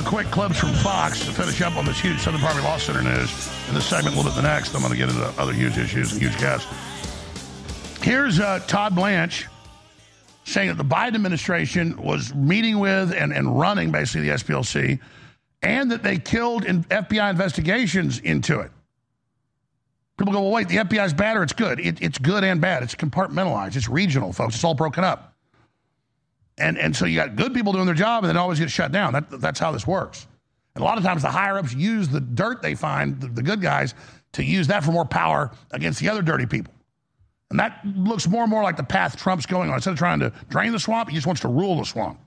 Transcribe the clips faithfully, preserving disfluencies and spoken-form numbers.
quick clips from Fox to finish up on this huge Southern Poverty Law Center news. In this segment, a little bit the next, I'm going to get into other huge issues and huge guests. Here's uh, Todd Blanche saying that the Biden administration was meeting with and, and running basically the S P L C, and that they killed in F B I investigations into it. People go, well, wait, the F B I is bad or it's good? It, it's good and bad. It's compartmentalized. It's regional, folks. It's all broken up. And and so you got good people doing their job and then always get shut down. That, that's how this works. And a lot of times the higher-ups use the dirt they find, the, the good guys, to use that for more power against the other dirty people. And that looks more and more like the path Trump's going on. Instead of trying to drain the swamp, he just wants to rule the swamp.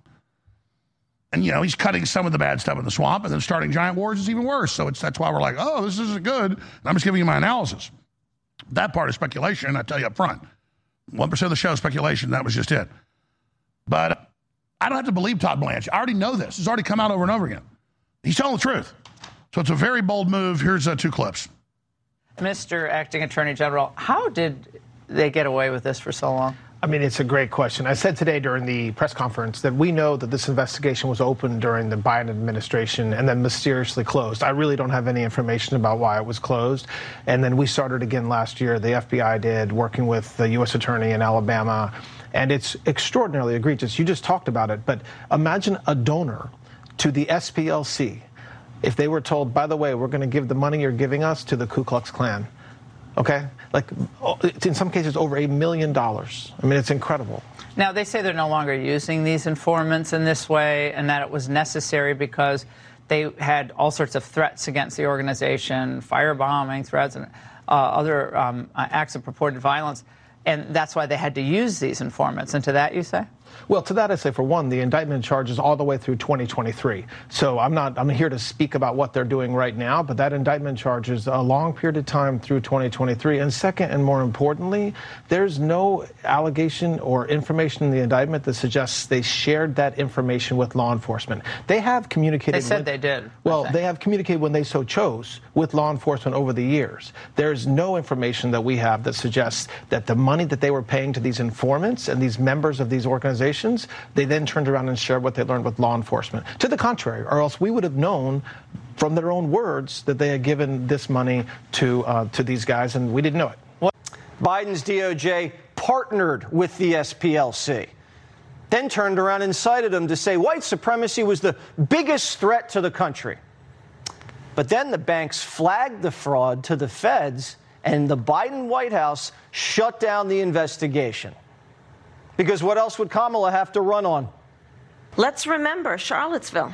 And, you know, he's cutting some of the bad stuff in the swamp, and then starting giant wars is even worse. So it's that's why we're like, oh, this isn't good. And I'm just giving you my analysis. That part is speculation, I tell you up front. one percent of the show is speculation. That was just it. But I don't have to believe Todd Blanche. I already know this. It's already come out over and over again. He's telling the truth. So it's a very bold move. Here's uh, two clips. Mister Acting Attorney General, how did they get away with this for so long? I mean, it's a great question. I said today during the press conference that we know that this investigation was opened during the Biden administration and then mysteriously closed. I really don't have any information about why it was closed. And then we started again last year. The F B I did, working with the U S attorney in Alabama. And it's extraordinarily egregious. You just talked about it. But imagine a donor to the S P L C if they were told, by the way, we're going to give the money you're giving us to the Ku Klux Klan. Okay? Like, in some cases, over a million dollars. I mean, it's incredible. Now, they say they're no longer using these informants in this way and that it was necessary because they had all sorts of threats against the organization, firebombing threats, and uh, other um, acts of purported violence. And that's why they had to use these informants. And to that, you say? Well, to that I say, for one, the indictment charges all the way through twenty twenty-three. So I'm not, I'm here to speak about what they're doing right now, but that indictment charges a long period of time through twenty twenty-three. And second, and more importantly, there's no allegation or information in the indictment that suggests they shared that information with law enforcement. They have communicated. They said with, they did. Well, they have communicated when they so chose with law enforcement over the years. There's no information that we have that suggests that the money that they were paying to these informants and these members of these organizations, they then turned around and shared what they learned with law enforcement. To the contrary, or else we would have known from their own words that they had given this money to uh, to these guys, and we didn't know it. Well, Biden's D O J partnered with the S P L C, then turned around and cited them to say white supremacy was the biggest threat to the country. But then the banks flagged the fraud to the feds, and the Biden White House shut down the investigation. Because what else would Kamala have to run on? Let's remember Charlottesville,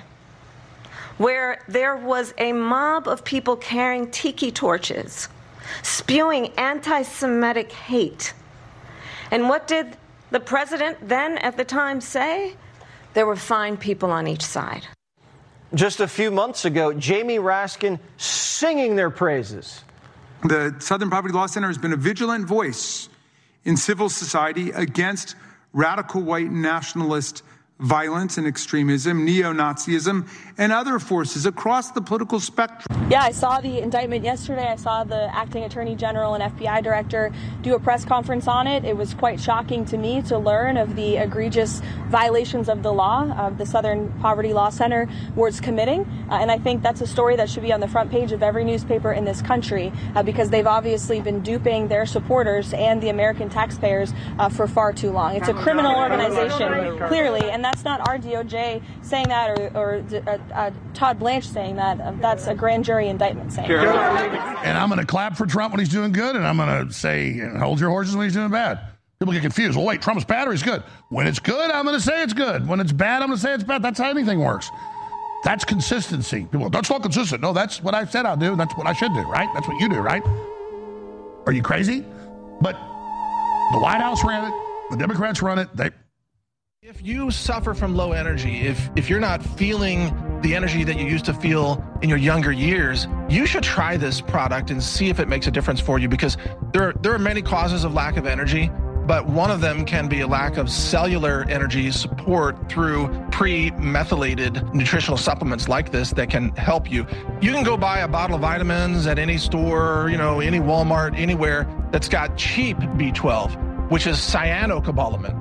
where there was a mob of people carrying tiki torches, spewing anti-Semitic hate. And what did the president then at the time say? There were fine people on each side. Just a few months ago, Jamie Raskin singing their praises. The Southern Poverty Law Center has been a vigilant voice in civil society against radical white nationalist violence and extremism, neo-Nazism, and other forces across the political spectrum. Yeah, I saw the indictment yesterday. I saw the acting attorney general and F B I director do a press conference on it. It was quite shocking to me to learn of the egregious violations of the law of the Southern Poverty Law Center was committing. Uh, and I think that's a story that should be on the front page of every newspaper in this country uh, because they've obviously been duping their supporters and the American taxpayers uh, for far too long. It's a criminal organization, clearly, and that's not our D O J saying that or, or uh, uh, Todd Blanche saying that. Uh, that's a grand jury indictment saying that. And I'm going to clap for Trump when he's doing good, and I'm going to say, hold your horses when he's doing bad. People get confused. Well, wait, Trump's bad or he's good? When it's good, I'm going to say it's good. When it's bad, I'm going to say it's bad. That's how anything works. That's consistency. People go, that's not consistent. No, that's what I said I'll do. That's what I should do, right? That's what you do, right? Are you crazy? But the White House ran it. The Democrats run it. They... If you suffer from low energy, if if you're not feeling the energy that you used to feel in your younger years, you should try this product and see if it makes a difference for you, because there are, there are many causes of lack of energy, but one of them can be a lack of cellular energy support through pre-methylated nutritional supplements like this that can help you. You can go buy a bottle of vitamins at any store, you know, any Walmart, anywhere that's got cheap B twelve, which is cyanocobalamin.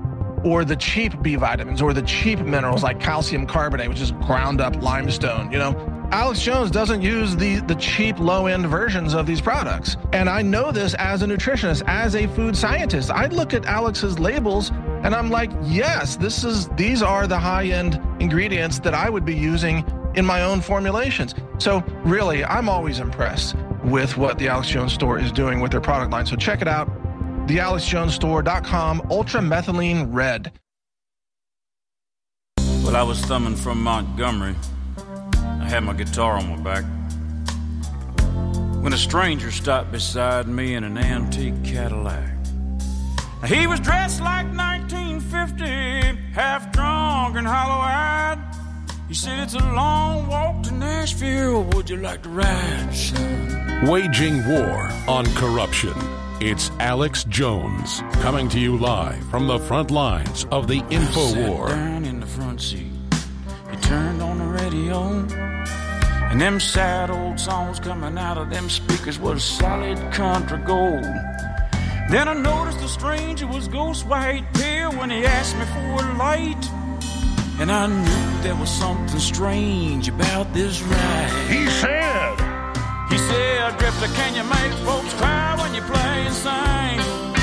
or the cheap B vitamins, or the cheap minerals like calcium carbonate, which is ground up limestone. You know, Alex Jones doesn't use the, the cheap low-end versions of these products. And I know this as a nutritionist, as a food scientist. I look at Alex's labels and I'm like, yes, this is these are the high-end ingredients that I would be using in my own formulations. So really, I'm always impressed with what the Alex Jones store is doing with their product line. So check it out, the alex jones store dot com, Ultra Methylene Red. Well, I was thumbing from Montgomery. I had my guitar on my back when a stranger stopped beside me in an antique Cadillac. Now, he was dressed like nineteen fifty, half drunk and hollow-eyed. He said, "It's a long walk to Nashville. Would you like to ride, son?" Waging war on corruption. It's Alex Jones coming to you live from the front lines of the info war. Down in the front seat, he turned on the radio, and them sad old songs coming out of them speakers was solid country gold. Then I noticed the stranger was ghost white pale when he asked me for a light. And I knew there was something strange about this ride. He said, He said, "Drifter, can you make folks cry when you play and sing?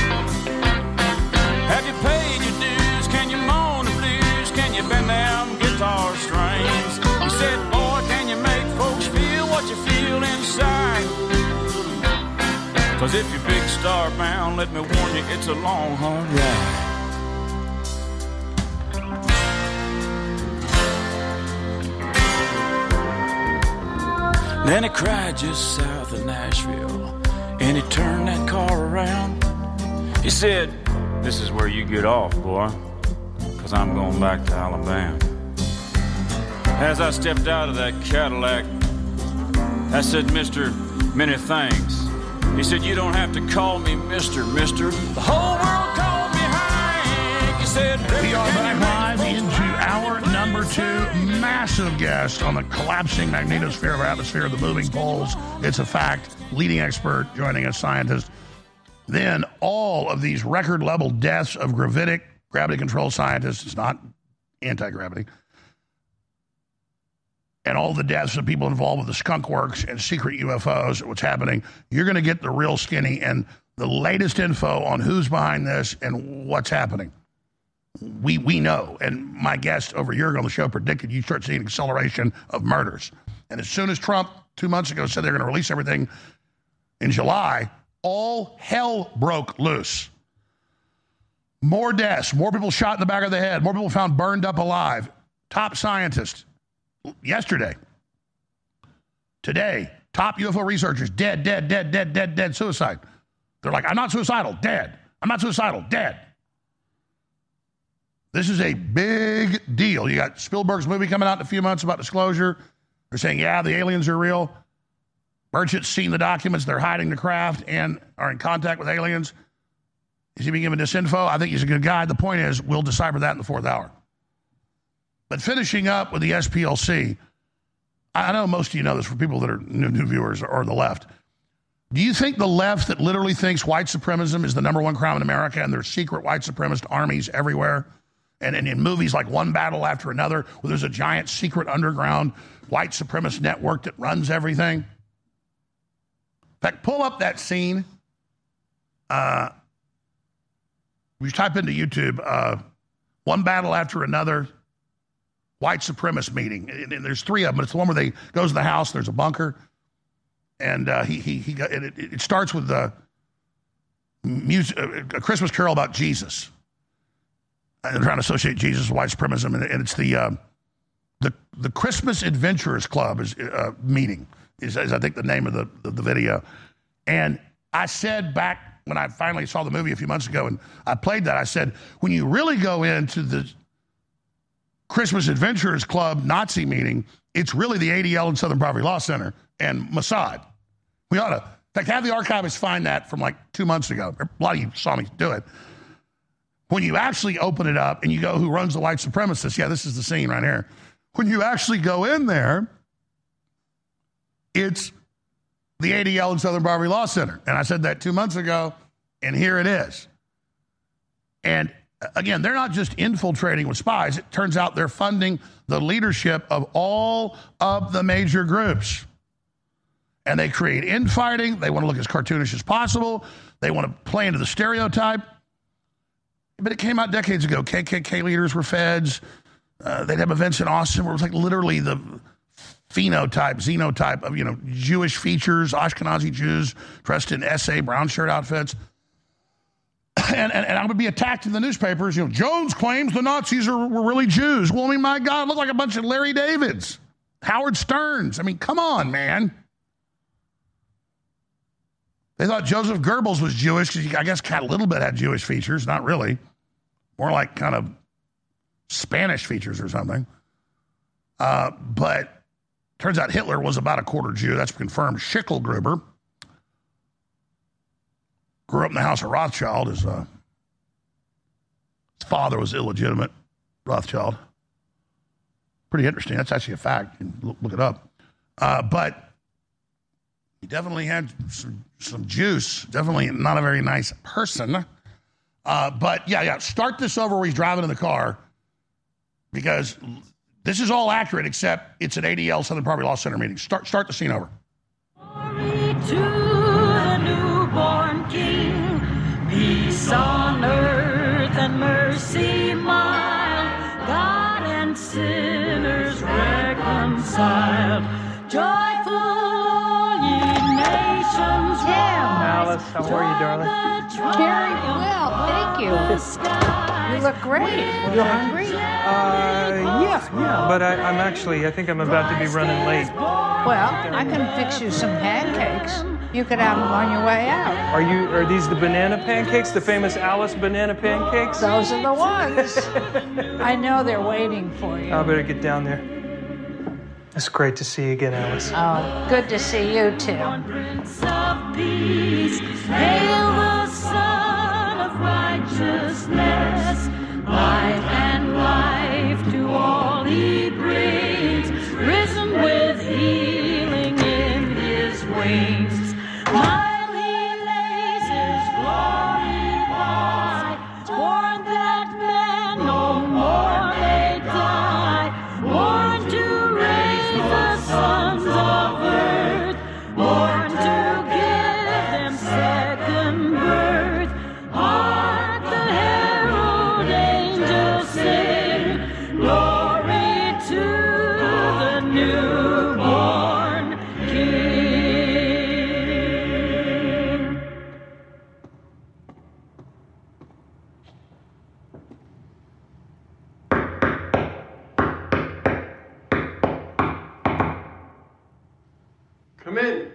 Have you paid your dues? Can you moan the blues? Can you bend them guitar strings?" He said, "Boy, can you make folks feel what you feel inside? 'Cause if you're big star bound, let me warn you, it's a long, hard ride." Then he cried just south of Nashville, and he turned that car around. He said, "This is where you get off, boy, 'cause I'm going back to Alabama." As I stepped out of that Cadillac, I said, "Mister, many thanks." He said, "You don't have to call me Mister, Mister. The whole world called me Hank." He said, we are back live into hour number two. Massive guest on the collapsing magnetosphere of our atmosphere, the moving poles. It's a fact. Leading expert joining us, scientist. Then all of these record level deaths of gravitic, gravity control scientists. It's not anti-gravity. And all the deaths of people involved with the skunk works and secret U F Os, what's happening. You're going to get the real skinny and the latest info on who's behind this and what's happening. We we know, and my guest over a year ago on the show predicted you start seeing acceleration of murders. And as soon as Trump, two months ago, said they're going to release everything in July, all hell broke loose. More deaths, more people shot in the back of the head, more people found burned up alive. Top scientists yesterday, today, top U F O researchers, dead, dead, dead, dead, dead, dead, suicide. They're like, "I'm not suicidal, dead. I'm not suicidal, dead." This is a big deal. You got Spielberg's movie coming out in a few months about disclosure. They're saying, yeah, the aliens are real. Burchett's seen the documents. They're hiding the craft and are in contact with aliens. Is he being given disinfo? I think he's a good guy. The point is, we'll decipher that in the fourth hour. But finishing up with the S P L C, I know most of you know this for people that are new, new viewers or the left. Do you think the left that literally thinks white supremacism is the number one crime in America and there's secret white supremacist armies everywhere? And, and in movies like One Battle After Another, where there's a giant secret underground white supremacist network that runs everything. In fact, pull up that scene. Uh, we type into YouTube, uh, One Battle After Another, white supremacist meeting. And, and there's three of them, but it's the one where they goes to the house, there's a bunker. And uh, he, he, he got, it, it starts with the music, a Christmas Carol about Jesus. And they're trying to associate Jesus with white supremacism, and, and it's the uh, the the Christmas Adventurers Club is uh, meeting is, is I think the name of the, the the video. And I said back when I finally saw the movie a few months ago, and I played that, I said, when you really go into the Christmas Adventurers Club Nazi meeting, it's really the A D L and Southern Poverty Law Center and Mossad. We ought to, in fact, have the archivists find that from like two months ago. A lot of you saw me do it. When you actually open it up and you go, who runs the white supremacists? Yeah, this is the scene right here. When you actually go in there, it's the A D L and Southern Poverty Law Center. And I said that two months ago, and here it is. And again, they're not just infiltrating with spies. It turns out they're funding the leadership of all of the major groups. And they create infighting. They want to look as cartoonish as possible. They want to play into the stereotype. But it came out decades ago. K K K leaders were feds. Uh, they'd have events in Austin where it was like literally the phenotype, xenotype of, you know, Jewish features, Ashkenazi Jews dressed in S A brown shirt outfits. And, and, and I would be attacked in the newspapers. You know, Jones claims the Nazis are, were really Jews. Well, I mean, my God, look like a bunch of Larry Davids, Howard Sterns. I mean, come on, man. They thought Joseph Goebbels was Jewish because I guess kind of a little bit had Jewish features. Not really. More like kind of Spanish features or something. Uh, but turns out Hitler was about a quarter Jew. That's confirmed. Schicklgruber grew up in the house of Rothschild. His, uh, his father was illegitimate, Rothschild. Pretty interesting. That's actually a fact. You can look, look it up. Uh, but he definitely had some, some juice. Definitely not a very nice person. Uh, but, yeah, yeah, start this over where he's driving in the car because this is all accurate except it's an A D L, Southern Poverty Law Center meeting. Start, start the scene over. Glory to the newborn King, peace on earth and mercy mild, God and sinners reconciled, joyful ye nations rise. Alice, how are you, darling? Very well, thank you. You look great. You hungry? Uh, yeah, yeah, but I, I'm actually, I think I'm about to be running late. Well, I can fix you some pancakes. You could have them on your way out. Are you? Are these the banana pancakes? The famous Alice banana pancakes? Those are the ones. I know they're waiting for you. I better get down there. It's great to see you again, Alice. Oh, good to see you too. Prince of Peace, hail the Son of Righteousness, light and life to all he brings, risen with healing in his wings. While he lays his glory wide, born that man no more may die, born to raise the sons of earth, born to give them second birth. Hark the herald angels sing, glory to the newborn King. Come in.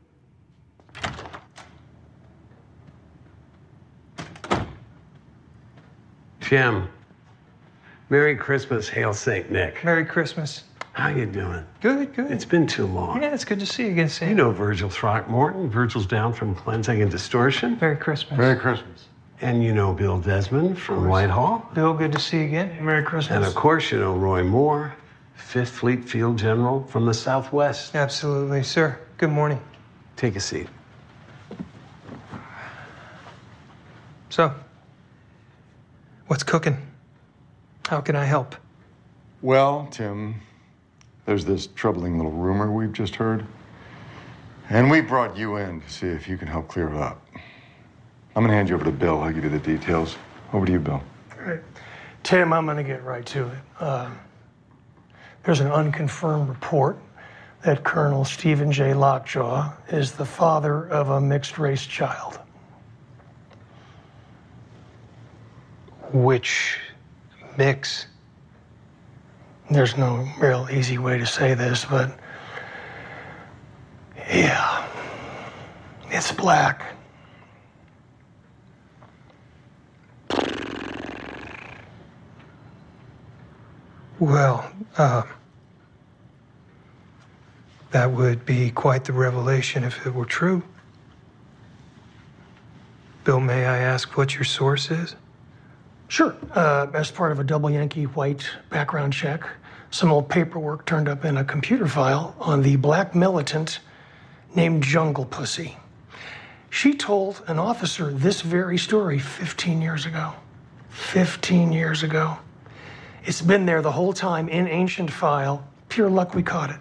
Jim, Merry Christmas, hail Saint Nick. Merry Christmas. How you doing? Good, good. It's been too long. Yeah, it's good to see you again, Sam. You know Virgil Throckmorton. Virgil's down from Cleansing and Distortion. Merry Christmas. Merry Christmas. And you know Bill Desmond from Whitehall. Bill, good to see you again. Merry Christmas. And of course you know Roy Moore, Fifth Fleet Field General from the Southwest. Absolutely, sir. Good morning. Take a seat. So, what's cooking? How can I help? Well, Tim, there's this troubling little rumor we've just heard. And we brought you in to see if you can help clear it up. I'm going to hand you over to Bill. I'll give you the details. Over to you, Bill. All right. Tim, I'm going to get right to it. Uh, there's an unconfirmed report that Colonel Stephen J. Lockjaw is the father of a mixed-race child. Which mix? There's no real easy way to say this, but yeah, it's black. Well, uh, that would be quite the revelation if it were true. Bill, may I ask what your source is? Sure. Uh, as part of a double Yankee white background check, some old paperwork turned up in a computer file on the black militant named Jungle Pussy. She told an officer this very story fifteen years ago. fifteen years ago. It's been there the whole time in ancient file. Pure luck we caught it.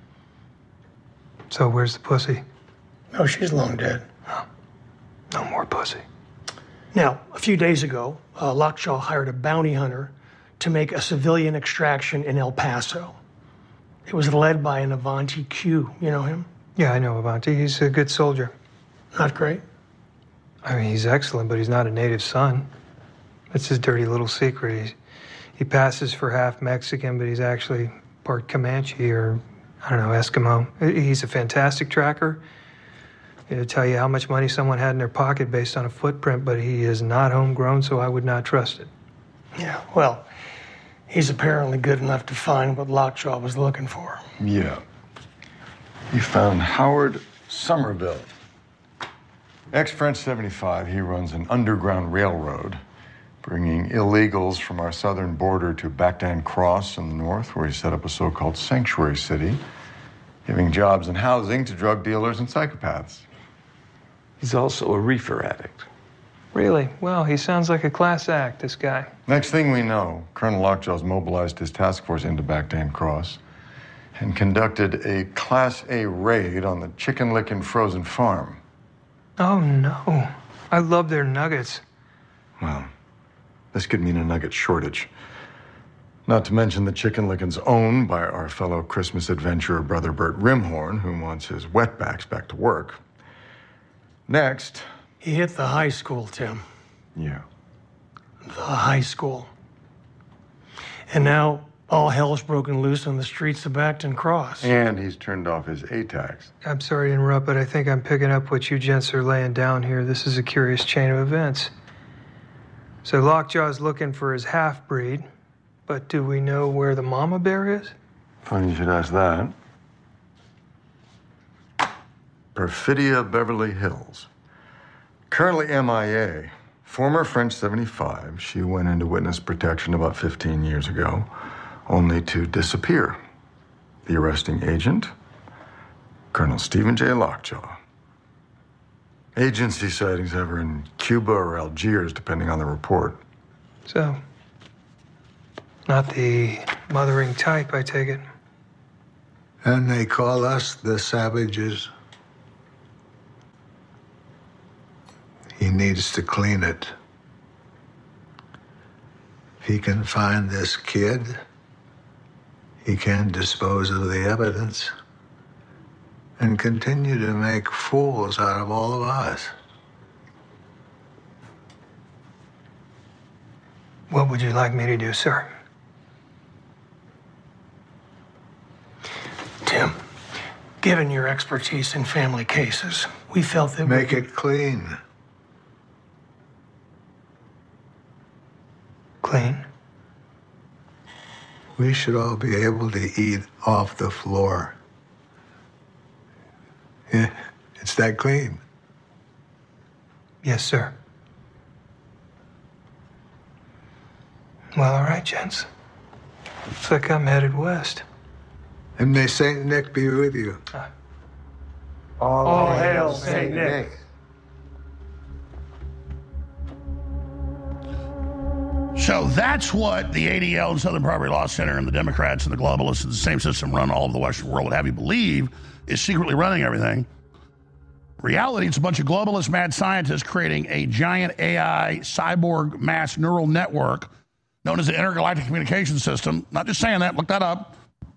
So where's the pussy? No, she's long dead. Oh, no more pussy. Now, a few days ago, uh, Lockjaw hired a bounty hunter to make a civilian extraction in El Paso. It was led by an Avanti Q. You know him? Yeah, I know Avanti. He's a good soldier. Not great? I mean, he's excellent, but he's not a native son. That's his dirty little secret. He's, he passes for half Mexican, but he's actually part Comanche or, I don't know, Eskimo. He's a fantastic tracker. He'll tell you how much money someone had in their pocket based on a footprint, but he is not homegrown, so I would not trust it. Yeah, well, he's apparently good enough to find what Lockjaw was looking for. Yeah. You found Howard Somerville. Ex-French seventy-five, he runs an underground railroad, bringing illegals from our southern border to Bactan Cross in the north, where he set up a so-called sanctuary city, giving jobs and housing to drug dealers and psychopaths. He's also a reefer addict. Really? Well, he sounds like a class act, this guy. Next thing we know, Colonel Lockjaw's mobilized his task force into Bactan Cross and conducted a Class A raid on the Chicken Lickin' Frozen Farm. Oh, no. I love their nuggets. Well, this could mean a nugget shortage. Not to mention the Chicken Lickin's owned by our fellow Christmas adventurer brother Bert Rimhorn, who wants his wetbacks back to work. Next. He hit the high school, Tim. Yeah. The high school. And now all hell's broken loose on the streets of Bactan Cross. And he's turned off his A TAX. I'm sorry to interrupt, but I think I'm picking up what you gents are laying down here. This is a curious chain of events. So Lockjaw's looking for his half-breed, but do we know where the mama bear is? Funny you should ask that. Perfidia Beverly Hills. Currently M I A. Former French seventy-five. She went into witness protection about fifteen years ago, only to disappear. The arresting agent, Colonel Stephen J. Lockjaw. Agency sightings have her in Cuba or Algiers, depending on the report. So, not the mothering type, I take it. And they call us the savages. He needs to clean it. If he can find this kid, he can dispose of the evidence and continue to make fools out of all of us. What would you like me to do, sir? Tim, given your expertise in family cases, we felt that Make we... it clean. Clean? We should all be able to eat off the floor. Yeah, it's that clean. Yes, sir. Well, all right, gents. Looks like I'm headed west. And may Saint Nick be with you. Uh, all, all hail Saint Nick. Nick. So that's what the A D L and Southern Poverty Law Center and the Democrats and the globalists and the same system run all over the Western world would have you believe is secretly running everything. Reality, it's a bunch of globalist mad scientists creating a giant A I cyborg mass neural network known as the Intergalactic Communication System. Not just saying that, look that up.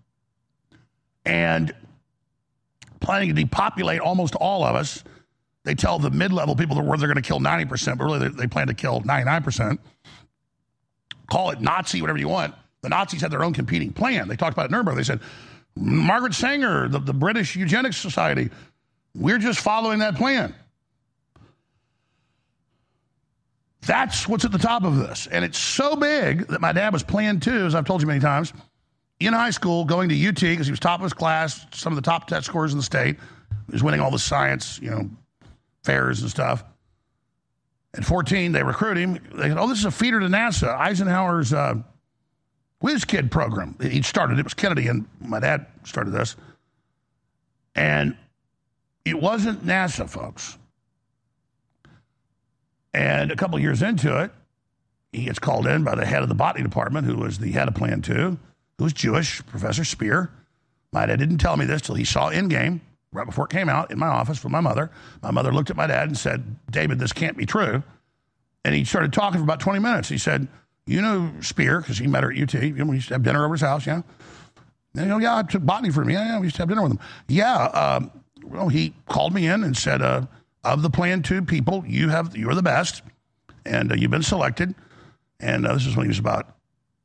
And planning to depopulate almost all of us. They tell the mid-level people that they're going to kill ninety percent, but really they, they plan to kill ninety-nine percent. Call it Nazi, whatever you want. The Nazis had their own competing plan. They talked about it at Nuremberg. They said, Margaret Sanger, the, the British Eugenics Society, we're just following that plan. That's what's at the top of this. And it's so big that my dad was playing too, as I've told you many times, in high school, going to U T because he was top of his class, some of the top test scores in the state. He was winning all the science, you know, fairs and stuff. At fourteen, they recruit him. They said, oh, this is a feeder to NASA. Eisenhower's uh, Whiz Kid program. He started it. It was Kennedy, and my dad started this. And it wasn't NASA, folks. And a couple years into it, he gets called in by the head of the botany department, who was the head of Plan two, who was Jewish, Professor Spear. My dad didn't tell me this till he saw Endgame, right before it came out, in my office with my mother. My mother looked at my dad and said, David, this can't be true. And he started talking for about twenty minutes. He said, you know Spear, because he met her at U T. You know, we used to have dinner over his house, yeah? And, you know, yeah, I took botany for him. Yeah, yeah, we used to have dinner with him. Yeah, um, well, he called me in and said, uh, of the Plan two people, you have, you're the best, and uh, you've been selected. And uh, this is when he was about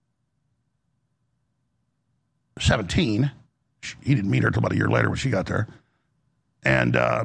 seventeen. He didn't meet her until about a year later when she got there. And, uh,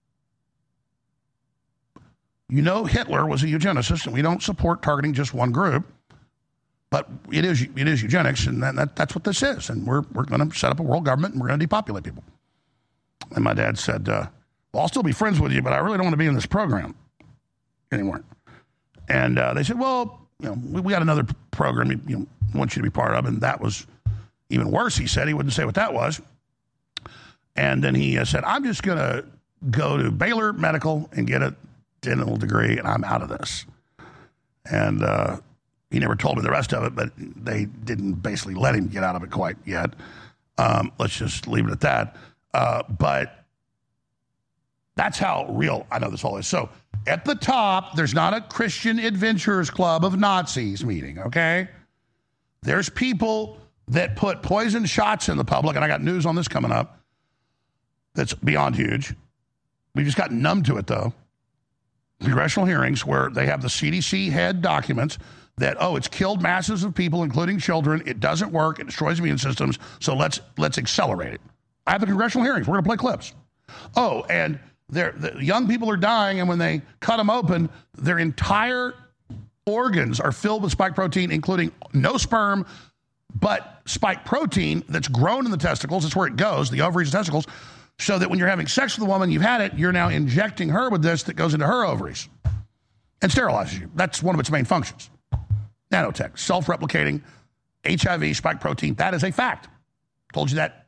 you know, Hitler was a eugenicist, and we don't support targeting just one group. But it is it is eugenics, and that, that, that's what this is. And we're, we're going to set up a world government, and we're going to depopulate people. And my dad said, uh, well, I'll still be friends with you, but I really don't want to be in this program anymore. And uh, they said, well, you know, we, we got another program we you know, want you to be part of, and that was even worse, he said. He wouldn't say what that was. And then he uh, said, I'm just going to go to Baylor Medical and get a dental degree, and I'm out of this. And uh, he never told me the rest of it, but they didn't basically let him get out of it quite yet. Um, let's just leave it at that. Uh, but that's how real I know this all is. So at the top, there's not a Christian Adventurers Club of Nazis meeting, okay? There's people that put poison shots in the public, and I got news on this coming up that's beyond huge. We just got numb to it, though. Congressional hearings where they have the C D C head documents that, oh, it's killed masses of people, including children. It doesn't work. It destroys immune systems. So let's let's accelerate it. I have the congressional hearings. We're going to play clips. Oh, and the young people are dying, and when they cut them open, their entire organs are filled with spike protein, including no sperm, but spike protein that's grown in the testicles. That's where it goes, the ovaries and testicles, so that when you're having sex with a woman, you've had it, you're now injecting her with this that goes into her ovaries and sterilizes you. That's one of its main functions. Nanotech, self-replicating H I V, spike protein, that is a fact. Told you that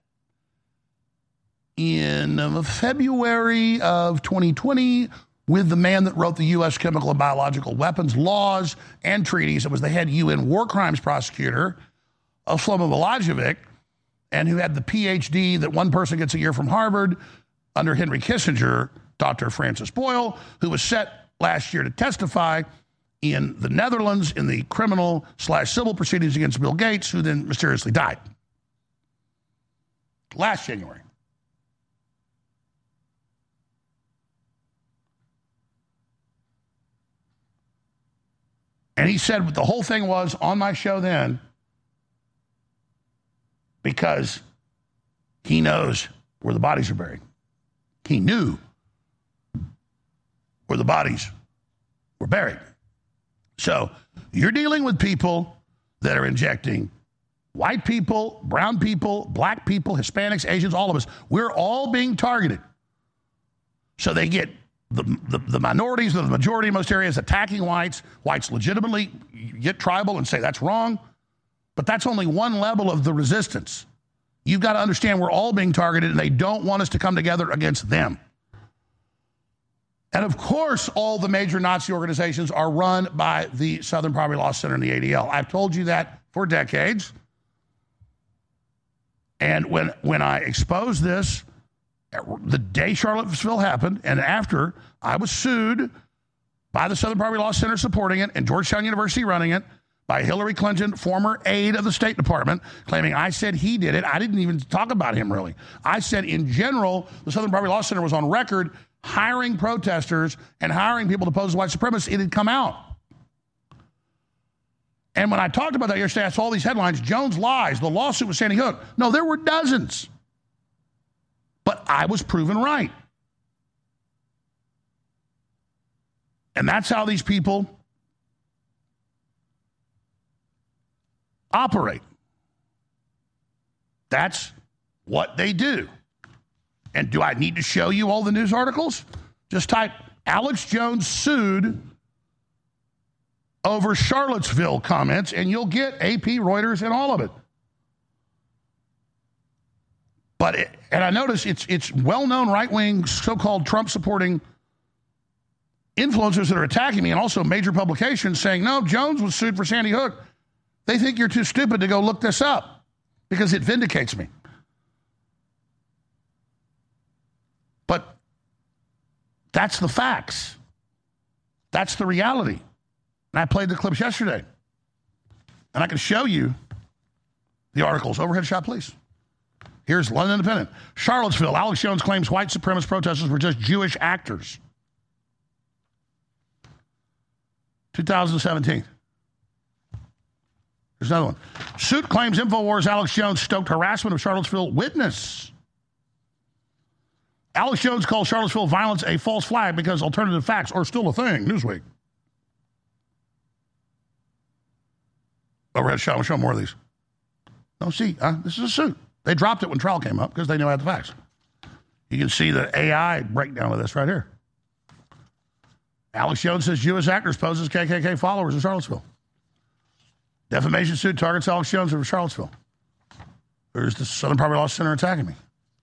in uh, February of twenty twenty with the man that wrote the U S chemical and biological weapons laws and treaties. It was the head U N war crimes prosecutor, Shlomo Milojevic, and who had the P H D that one person gets a year from Harvard under Henry Kissinger, Doctor Francis Boyle, who was set last year to testify in the Netherlands in the criminal slash civil proceedings against Bill Gates, who then mysteriously died last January. And he said what the whole thing was on my show then, because he knows where the bodies are buried. He knew where the bodies were buried. So you're dealing with people that are injecting white people, brown people, black people, Hispanics, Asians, all of us. We're all being targeted. So they get the, the, the minorities or the majority in most areas attacking whites. Whites legitimately get tribal and say that's wrong. But that's only one level of the resistance. You've got to understand we're all being targeted, and they don't want us to come together against them. And of course, all the major Nazi organizations are run by the Southern Poverty Law Center and the A D L. I've told you that for decades. And when, when I exposed this, the day Charlottesville happened, and after, I was sued by the Southern Poverty Law Center supporting it and Georgetown University running it, by Hillary Clinton, former aide of the State Department, claiming I said he did it. I didn't even talk about him, really. I said, in general, the Southern Poverty Law Center was on record hiring protesters and hiring people to oppose white supremacists. It had come out. And when I talked about that yesterday, I saw all these headlines, Jones lies, the lawsuit with Sandy Hook. No, there were dozens. But I was proven right. And that's how these people operate. That's what they do. And do I need to show you all the news articles? Just type Alex Jones sued over Charlottesville comments, and you'll get A P, Reuters, and all of it. But, it, and I notice it's it's well-known right-wing, so-called Trump-supporting influencers that are attacking me and also major publications saying, no, Jones was sued for Sandy Hook. They think you're too stupid to go look this up because it vindicates me. But that's the facts. That's the reality. And I played the clips yesterday. And I can show you the articles. Overhead shot, please. Here's London Independent. Charlottesville. Alex Jones claims white supremacist protesters were just Jewish actors. two thousand seventeen. There's another one. Suit claims InfoWars Alex Jones stoked harassment of Charlottesville witness. Alex Jones calls Charlottesville violence a false flag because alternative facts are still a thing. Newsweek. Overhead shot. I'll show more of these. No, see, uh, this is a suit. They dropped it when trial came up because they knew I had the facts. You can see the A I breakdown of this right here. Alex Jones says Jewish actors pose as K K K followers in Charlottesville. Defamation suit targets Alex Jones of Charlottesville. There's the Southern Poverty Law Center attacking me.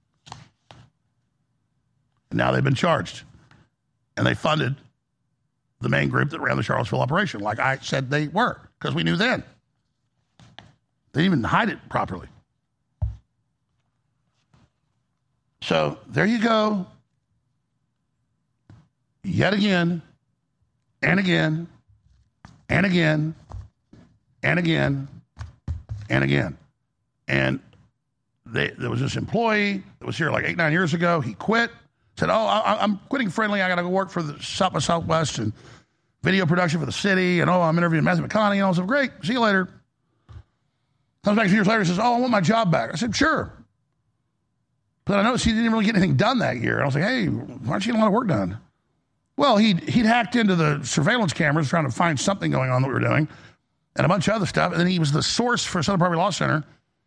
And now they've been charged. And they funded the main group that ran the Charlottesville operation, like I said they were, because we knew then. They didn't even hide it properly. So there you go. Yet again, and again, and again, and again, and again. And they, there was this employee that was here like eight, nine years ago. He quit. Said, oh, I, I'm quitting Friendly. I got to go work for the South by Southwest and video production for the city. And, oh, I'm interviewing Matthew McConaughey. And I said, great. See you later. Comes back a few years later and says, oh, I want my job back. I said, sure. But I noticed he didn't really get anything done that year. And I was like, hey, why aren't you getting a lot of work done? Well, he'd, he'd hacked into the surveillance cameras trying to find something going on that we were doing and a bunch of other stuff. And then he was the source for Southern Poverty Law Center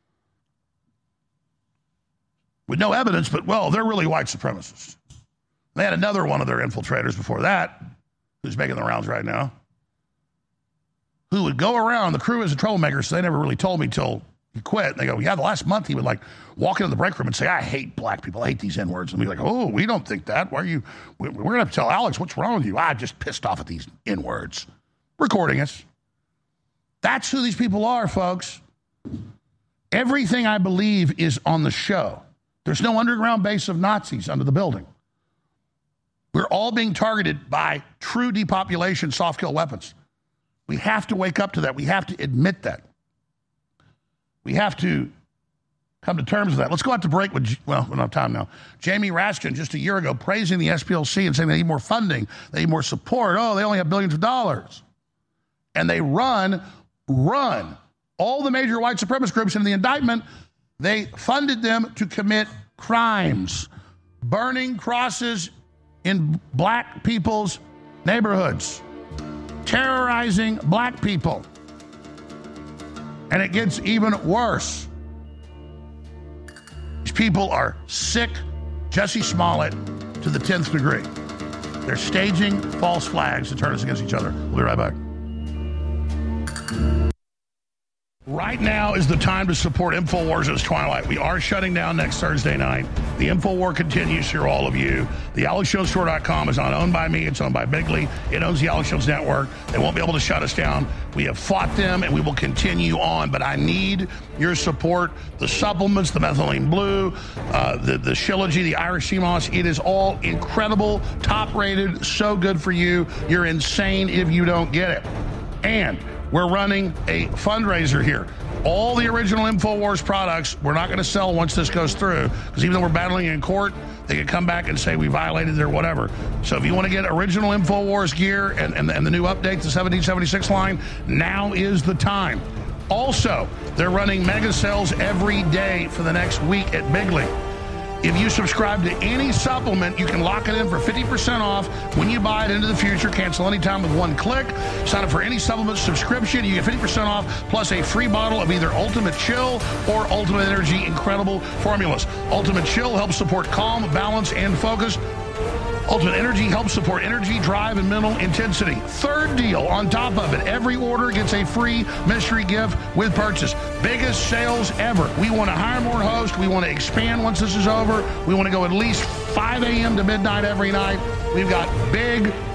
with no evidence, but, well, they're really white supremacists. They had another one of their infiltrators before that, who's making the rounds right now, who would go around. The crew is a troublemaker, so they never really told me till he quit. And they go, yeah, the last month he would like walk into the break room and say, I hate black people. I hate these N-words. And we'd be like, oh, we don't think that. Why are you? We're going to have to tell Alex, what's wrong with you? I'm just pissed off at these N-words. Recording us. That's who these people are, folks. Everything I believe is on the show. There's no underground base of Nazis under the building. We're all being targeted by true depopulation soft kill weapons. We have to wake up to that. We have to admit that. We have to come to terms with that. Let's go out to break with, well, we don't have time now. Jamie Raskin, just a year ago, praising the S P L C and saying they need more funding, they need more support. Oh, they only have billions of dollars. And they run, run all the major white supremacist groups in the indictment. They funded them to commit crimes, burning crosses in black people's neighborhoods, terrorizing black people. And it gets even worse. These people are sick, Jussie Smollett to the tenth degree. They're staging false flags to turn us against each other. We'll be right back. Right now is the time to support InfoWars' Twilight. We are shutting down next Thursday night. The InfoWar continues for all of you. The Alex Jones Store dot com is not owned by me. It's owned by Bigley. It owns the Alex Jones Network. They won't be able to shut us down. We have fought them, and we will continue on. But I need your support. The supplements, the methylene blue, uh, the, the Shilajit, the Irish sea moss, it is all incredible, top-rated, so good for you. You're insane if you don't get it. And we're running a fundraiser here. All the original InfoWars products we're not going to sell once this goes through, because even though we're battling in court, they can come back and say we violated their whatever. So if you want to get original InfoWars gear and, and, and the new update, the seventeen seventy-six line, now is the time. Also, they're running mega sales every day for the next week at Bigley. If you subscribe to any supplement, you can lock it in for fifty percent off when you buy it into the future. Cancel anytime with one click. Sign up for any supplement subscription. You get fifty percent off plus a free bottle of either Ultimate Chill or Ultimate Energy Incredible Formulas. Ultimate Chill helps support calm, balance, and focus. Ultimate Energy helps support energy, drive, and mental intensity. Third deal on top of it. Every order gets a free mystery gift with purchase. Biggest sales ever. We want to hire more hosts. We want to expand once this is over. We want to go at least five a.m. to midnight every night. We've got big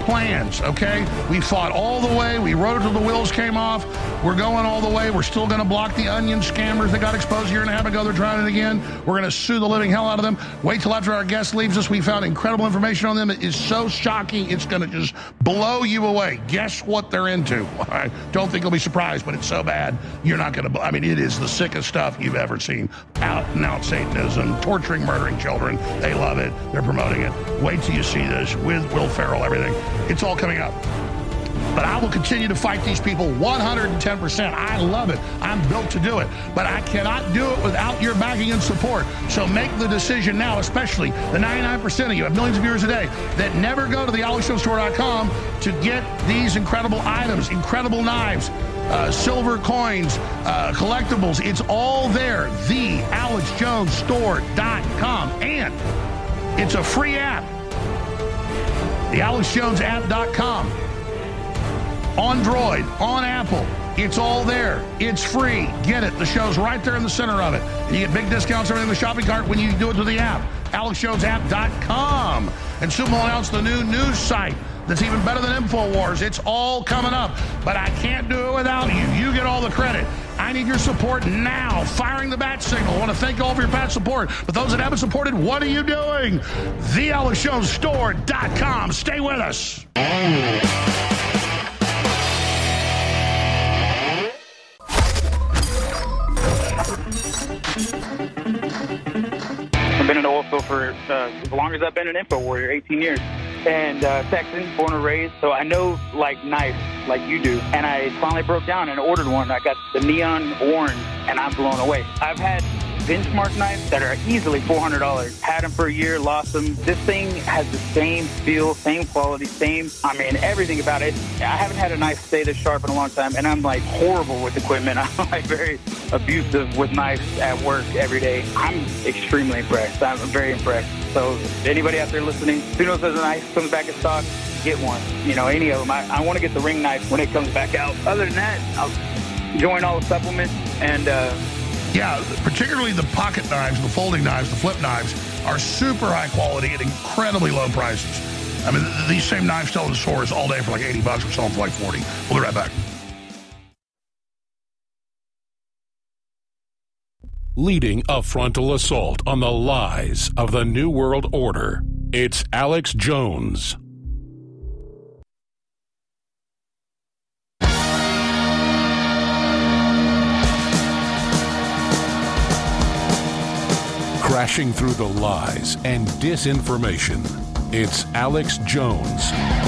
plans, okay? We fought all the way. We rode till the wheels came off. We're going all the way. We're still going to block the onion scammers that got exposed a year and a half ago. They're trying it again. We're going to sue the living hell out of them. Wait till after our guest leaves us. We found incredible information on them. It is so shocking. It's going to just blow you away. Guess what they're into? I don't think you'll be surprised, but it's so bad. You're not going to, I mean, it is the sickest stuff you've ever seen. Out and out Satanism, torturing, murdering children. They love it. They're promoting it. Wait till you see this with Will Ferrell, everything. It's all coming up. But I will continue to fight these people one hundred ten percent. I love it. I'm built to do it. But I cannot do it without your backing and support. So make the decision now, especially the ninety-nine percent of you, have millions of viewers a day, that never go to the alex jones store dot com to get these incredible items, incredible knives, uh, silver coins, uh, collectibles. It's all there. the alex jones store dot com. And it's a free app. the alex jones app dot com. On Droid, on Apple, it's all there. It's free. Get it. The show's right there in the center of it. And you get big discounts on everything in the shopping cart when you do it through the app. alex jones app dot com. And soon we'll announce the new news site that's even better than InfoWars. It's all coming up. But I can't do it without you. You get all the credit. I need your support now. Firing the bat signal. I want to thank you all for your past support. But those that haven't supported, what are you doing? the alex jones store dot com. Stay with us. I've been in the oil field for uh, as long as I've been an info warrior, eighteen years. And uh, Texan, born and raised, so I know like knives like you do. And I finally broke down and ordered one. I got the neon orange, and I'm blown away. I've had benchmark knives that are easily four hundred dollars. Had them for a year, lost them. This thing has the same feel, same quality, same, I mean, everything about it. I haven't had a knife stay this sharp in a long time, and I'm like horrible with equipment. I'm like very abusive with knives at work every day. I'm extremely impressed. I'm very impressed. So anybody out there listening, as soon as there's a knife comes back in stock, get one. You know, any of them. I, I want to get the ring knife when it comes back out. Other than that, I'll join all the supplements and, uh, yeah, particularly the pocket knives, the folding knives, the flip knives are super high quality at incredibly low prices. I mean, th- these same knives sell in stores all day for like eighty bucks. We're selling for like forty. We'll be right back. Leading a frontal assault on the lies of the New World Order, it's Alex Jones. Crashing through the lies and disinformation, it's Alex Jones.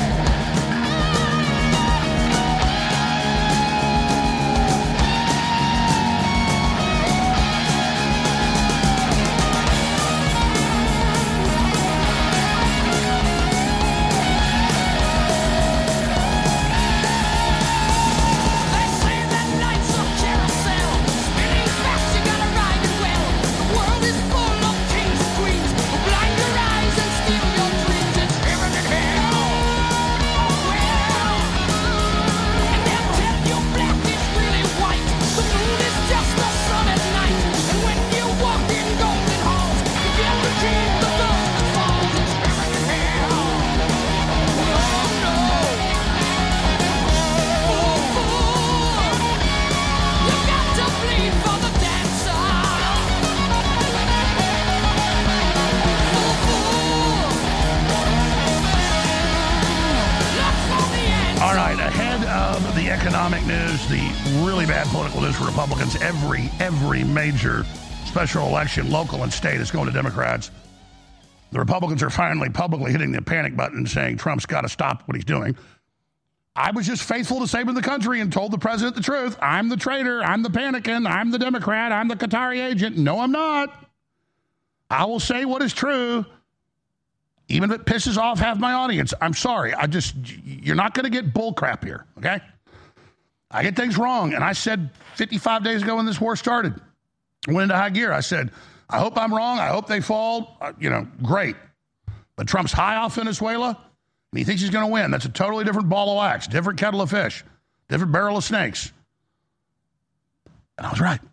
Economic news, the really bad political news for Republicans. Every, every major special election, local and state, is going to Democrats. The Republicans are finally publicly hitting the panic button and saying Trump's got to stop what he's doing. I was just faithful to saving the country and told the president the truth. I'm the traitor. I'm the panicking. I'm the Democrat. I'm the Qatari agent. No, I'm not. I will say what is true, even if it pisses off half my audience. I'm sorry. I just, you're not going to get bull crap here, okay? I get things wrong, and I said fifty-five days ago when this war started, I went into high gear. I said, I hope I'm wrong. I hope they fall. Uh, you know, great. But Trump's high off Venezuela, and he thinks he's going to win. That's a totally different ball of wax, different kettle of fish, different barrel of snakes. And I was right.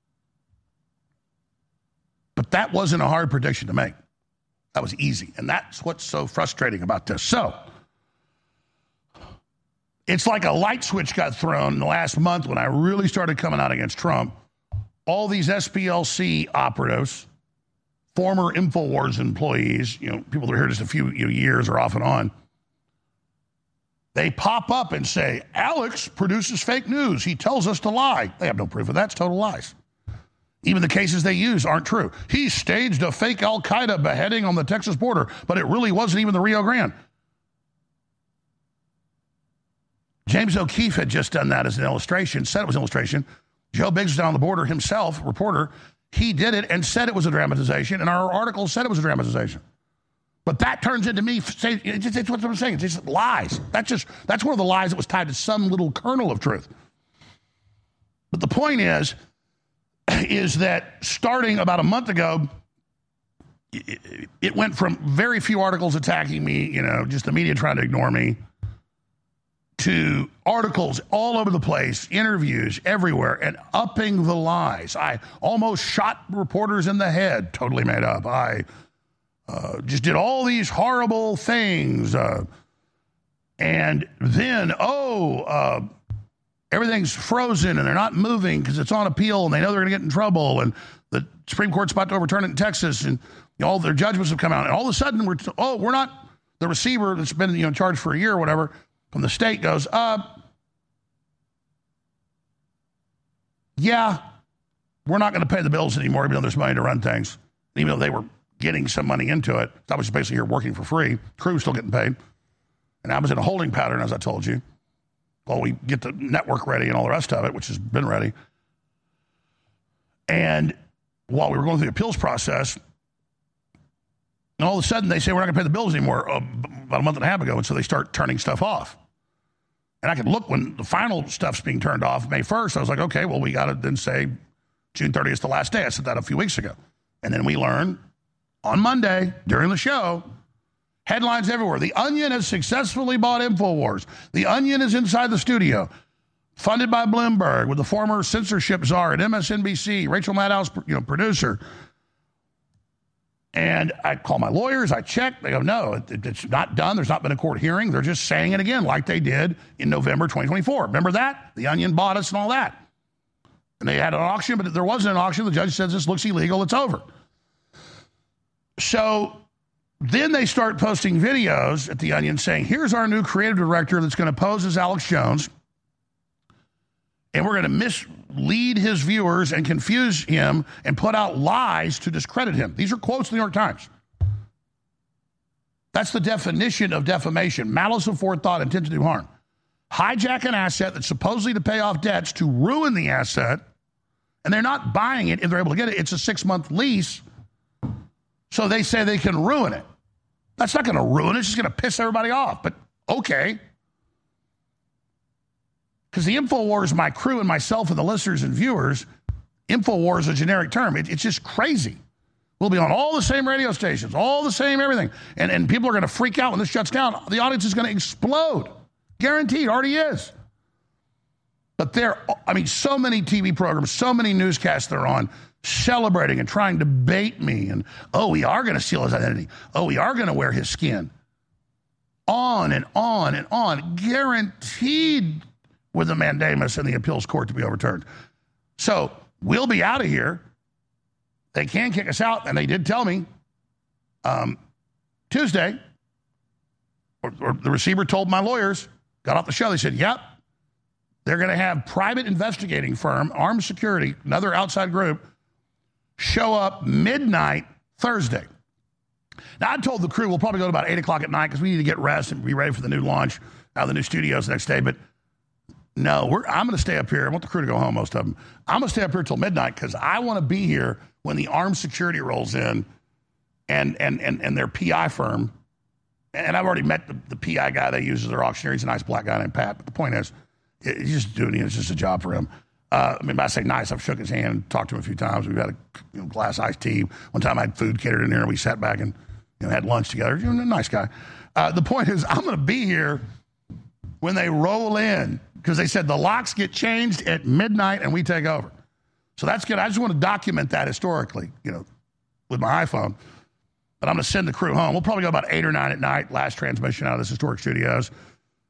But that wasn't a hard prediction to make. That was easy, and that's what's so frustrating about this. So, It's like a light switch got thrown in the last month when I really started coming out against Trump. All these S P L C operatives, former InfoWars employees, you know, people that are here just a few you know, years or off and on, they pop up and say, Alex produces fake news. He tells us to lie. They have no proof of that. It's total lies. Even the cases they use aren't true. He staged a fake Al-Qaeda beheading on the Texas border, but it really wasn't even the Rio Grande. James O'Keefe had just done that as an illustration, said it was an illustration. Joe Biggs was down on the border himself, reporter. He did it and said it was a dramatization, and our article said it was a dramatization. But that turns into me saying, it's, it's what I'm saying, it's just lies. That's just, that's one of the lies that was tied to some little kernel of truth. But the point is, is that starting about a month ago, it, it went from very few articles attacking me, you know, just the media trying to ignore me, to articles all over the place, interviews everywhere, and upping the lies. I almost shot reporters in the head, totally made up. I uh, just did all these horrible things. Uh, and then, oh, uh, everything's frozen and they're not moving because it's on appeal and they know they're going to get in trouble. And the Supreme Court's about to overturn it in Texas, and you know, all their judgments have come out. And all of a sudden, we're, oh, we're not, the receiver that's been, you know, in charge for a year or whatever, from the state goes, uh, yeah, we're not going to pay the bills anymore, even though there's money to run things. Even though they were getting some money into it. I was basically here working for free. Crew's still getting paid. And I was in a holding pattern, as I told you, while we get the network ready and all the rest of it, which has been ready. And while we were going through the appeals process, and all of a sudden they say, we're not going to pay the bills anymore, uh, about a month and a half ago. And so they start turning stuff off. And I could look when the final stuff's being turned off May first. I was like, okay, well, we got to then say June thirtieth is the last day. I said that a few weeks ago. And then we learned on Monday during the show, headlines everywhere. The Onion has successfully bought InfoWars. The Onion is inside the studio, funded by Bloomberg, with the former censorship czar at M S N B C, Rachel Maddow's, you know, producer. And I call my lawyers, I check, they go, no, it, it's not done. There's not been a court hearing. They're just saying it again like they did in November twenty twenty-four. Remember that? The Onion bought us and all that. And they had an auction, but there wasn't an auction. The judge says this looks illegal. It's over. So then they start posting videos at the Onion saying, here's our new creative director that's going to pose as Alex Jones. And we're going to mislead his viewers and confuse him and put out lies to discredit him. These are quotes from the New York Times. That's the definition of defamation. Malice of forethought, intent to do harm. Hijack an asset that's supposedly to pay off debts to ruin the asset, and they're not buying it if they're able to get it. It's a six-month lease, so they say they can ruin it. That's not going to ruin it. It's just going to piss everybody off, but okay. Because the InfoWars, my crew and myself and the listeners and viewers, InfoWars is a generic term. It, it's just crazy. We'll be on all the same radio stations, all the same everything. And, and people are going to freak out when this shuts down. The audience is going to explode. Guaranteed, already is. But there, I mean, so many T V programs, so many newscasts they're on, celebrating and trying to bait me. And, oh, we are going to steal his identity. Oh, we are going to wear his skin. On and on and on. Guaranteed with the mandamus and the appeals court to be overturned. So we'll be out of here. They can kick us out, and they did tell me um, Tuesday, or, or the receiver told my lawyers, got off the show, they said, yep, they're going to have private investigating firm, Armed Security, another outside group, show up midnight Thursday. Now, I told the crew we'll probably go to about eight o'clock at night because we need to get rest and be ready for the new launch out of the new studios the next day, but no, we're, I'm going to stay up here. I want the crew to go home, most of them. I'm going to stay up here till midnight because I want to be here when the armed security rolls in and and and, and their P I firm. And I've already met the, the P I guy they use as their auctioneer. He's a nice black guy named Pat. But the point is, he's just doing it. It's just a job for him. Uh, I mean, I say nice. I've shook his hand, talked to him a few times. We've had a you know, glass iced tea. One time I had food catered in there, and we sat back and you know, had lunch together. You know, a nice guy. Uh, the point is, I'm going to be here when they roll in, because they said the locks get changed at midnight and we take over. So that's good. I just want to document that historically, you know, with my iPhone. But I'm going to send the crew home. We'll probably go about eight or nine at night, last transmission out of this historic studios.